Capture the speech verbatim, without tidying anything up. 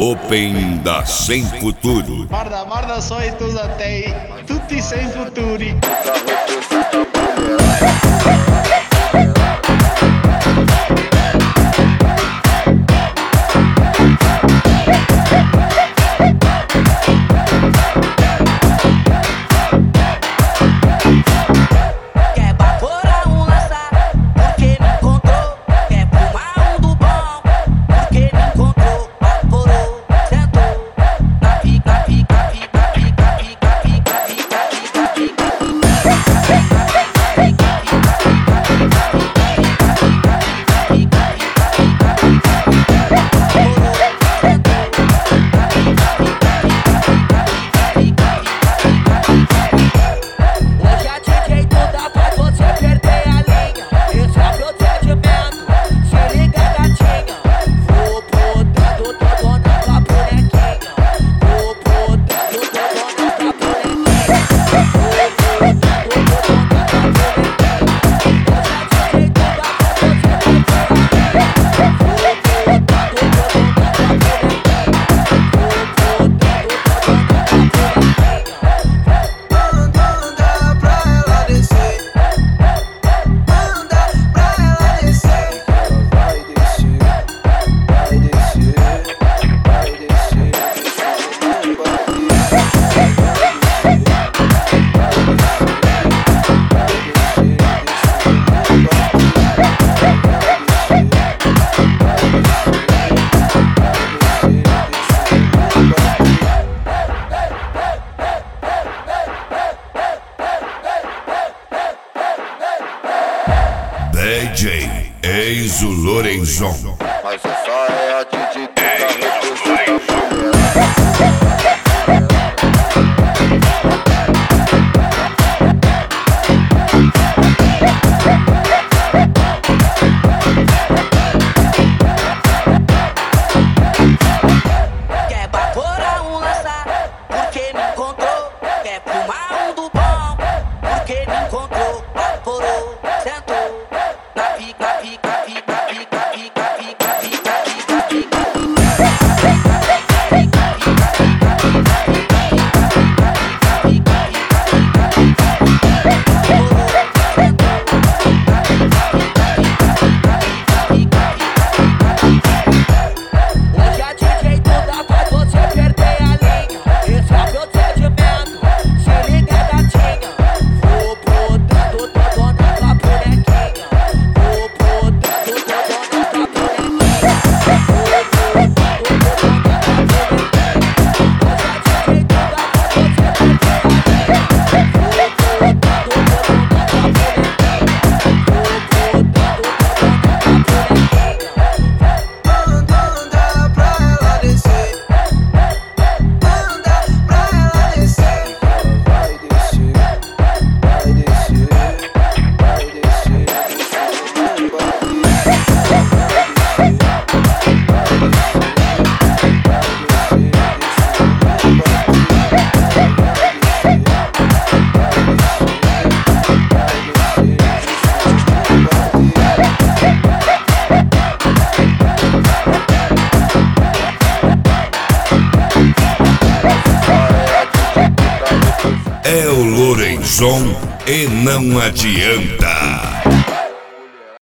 Open da Sem Futuro. Guarda, guarda só estes até tutti sem futuri. D J Enzo Lorenzon. Mas essa é a D J que quer baforar um lançar, porque me encontrou. Quer fumar um do bom, porque me encontrou. Baforou, sentou, na pica, pica, pica, pica, pica, pica, pica, pica, pica. Hoje a D J toda faz você perder a linha. Esse é o procedimento, se liga gatinha. Vou botando todo na tua bonequinha. Vou botando todo na tua bonequinha. Vou botando todo na tua bonequinha. Hoje a D J toda faz você perder a linha. Vou botando todo na tua bonequinha. Vou botando todo na tua bonequinha. É o Lorenzon e não adianta.